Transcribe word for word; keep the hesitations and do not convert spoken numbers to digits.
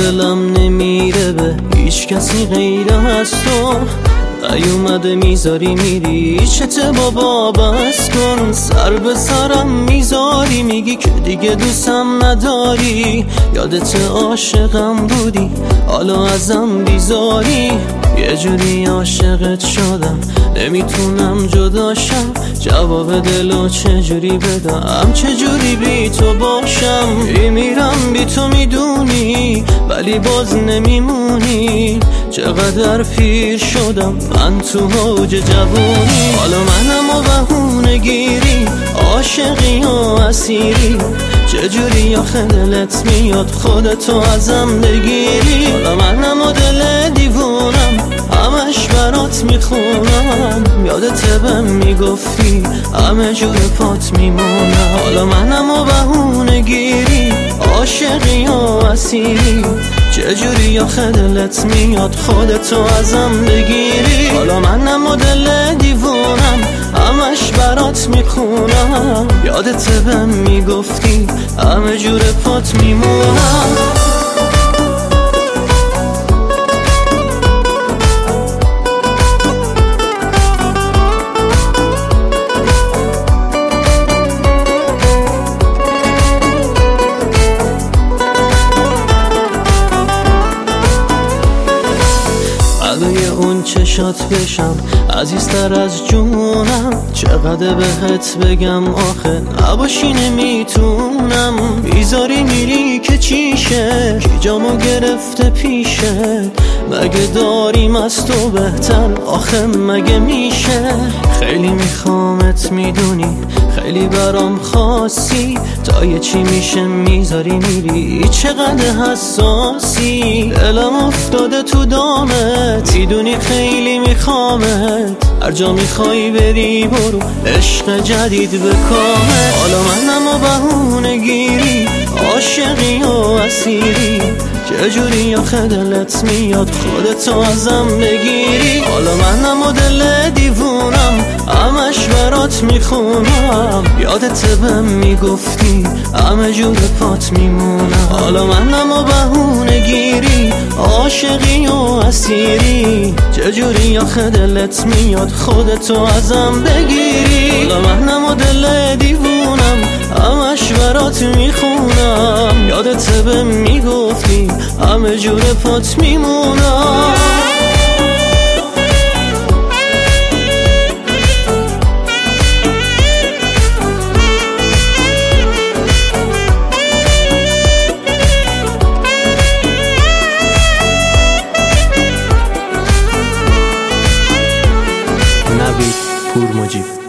دلم نمیره به هیچ کسی غیر از تو. نیومده میذاری میری چته بابا بس کن. سر به سرم میذاری میگی که دیگه دوستم نداری. یادت عاشقم بودی حالا ازم بیزاری. یه جوری عاشقت شدم نمیتونم جداشم. جواب دلو چجوری بدم چجوری بی تو باشم. میمیرم بی تو میدونی ولی باز نمیمونی. چقدر پیر شدم من تو اوج جوونی. حالا منم و بهونه گیری عاشقی و اسیری. چجوری آخه دلت میاد خودتو ازم بگیری. حالا منم و دل دیوونم همش برات میخونم. یادت بهم میگفتی همه جور پات میمونم. حالا منم و بهونه گیری عاشقی و اسیری. چجوری آخه دلت میاد خودتو ازم بگیری. حالا منم و دل دیوونم همش برات میخونم. یادت بهم میگفتی همه جور پات میمونم. فدای اون چشات بشم عزیزتر از جونم. چقدر بهت بگم آخه نباشی نمیتونم. بیزاری میری که چیشه کی جامو گرفته پیشت. مگه داریم از تو بهتر آخه مگه میشه. خیلی میخوامت میدونی خیلی برام خاصی. تا یه چی میشه میذاری میری چقدر حساسی. دلم افتاده تو دامت میدونی خیلی میخوامت. هر جا میخوای بری برو عشق جدید بکامت. حالا منم و بهونه گیری عاشقی و اسیری. چجوری آخه دلت میاد خودتو ازم بگیری. حالا منم و دل دیوونم همش برات میخونم. یادت بهم میگفتی همه جور پات میمونم. حالا منم و بهونه گیری عاشقی و اسیری. چجوری آخه دلت میاد خودتو ازم بگیری. حالا منم و دل دیوونم همش برات میخونم. یادت بهم میگفتی همه جور پات میمونم. نوید پور مجیب.